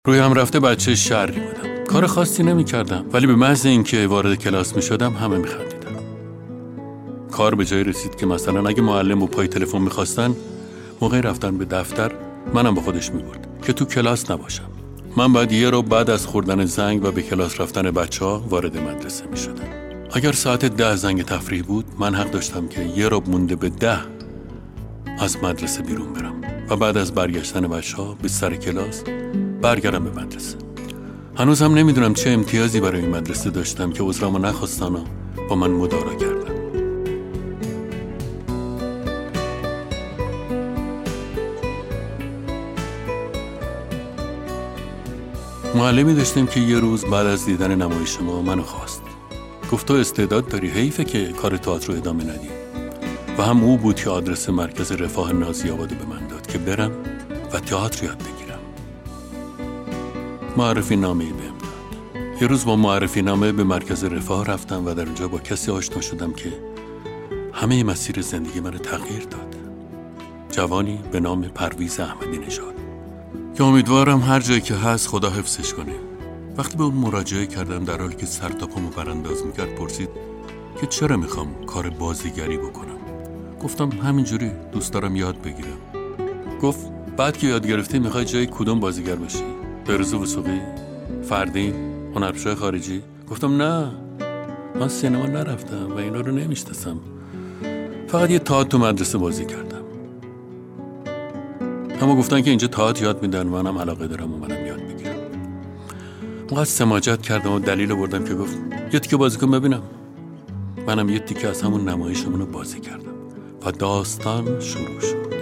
روی هم رفته بچه شرقی بودم. کار خاصی نمی کردم، ولی به محض اینکه وارد کلاس می شدم همه می خندیدن. کار به جایی رسید که مثلا اگه معلم با پای تلفن می خواستن موقع رفتن به دفتر منم با خودش می برد که تو کلاس نباشم. من بعد یه رو بعد از خوردن زنگ و به کلاس رفتن بچه ها وارد مدرسه می شدم. اگر ساعت 10 زنگ تفریح بود من حق داشتم که یه رو مونده به 10 از مدرسه بیرون برم و بعد از برگشتن بچه ها به سر کلاس برگردم به مدرسه. هنوز هم نمیدونم چه امتیازی برای این مدرسه داشتم که عذرامو نخواستن و با من مدارا کردن. معلمی داشتیم که یه روز بعد از دیدن نمایش ما منو خواست. گفت تو استعداد داری، حیفه که کار تئاتر رو ادامه ندی. و هم او بود که آدرس مرکز رفاه نازی‌آباد به من داد که برم و تئاتر یاد بگیرم. معرفی نامه‌ای بهم داد. یه روز با معرفی نامه به مرکز رفاه رفتم و در اونجا با کسی آشنا شدم که همه مسیر زندگی من تغییر داد. جوانی به نام پرویز احمدی نژاد که امیدوارم هر جایی که هست خدا حفظش کنه. وقتی به اون مراجعه کردم در حالی که سر تا پامو برانداز میکرد پرسید که چرا میخوام کار بازیگری بکنم. گفتم همینجوری دوست دارم یاد بگیرم. گفت بعد که یاد گرفتی میخوای جای کدوم بازیگر باشی؟ بهروز وثوقی؟ فردین؟ هنرپیشه خارجی؟ گفتم نه، من سینما نرفتم و اینا رو نمیشناسم. فقط یه تئاتر تو مدرسه بازی کردم. اما گفتن که اینجا تئاتر یاد میدن، منم علاقه دارم و منم یاد بگیرم. اونقدر سماجت کردم و دلیل بردم که گفت یه تیکه بازی کن ببینم. منم یه تیکه از همون نمایشمون رو بازی کردم و داستان شروع شد.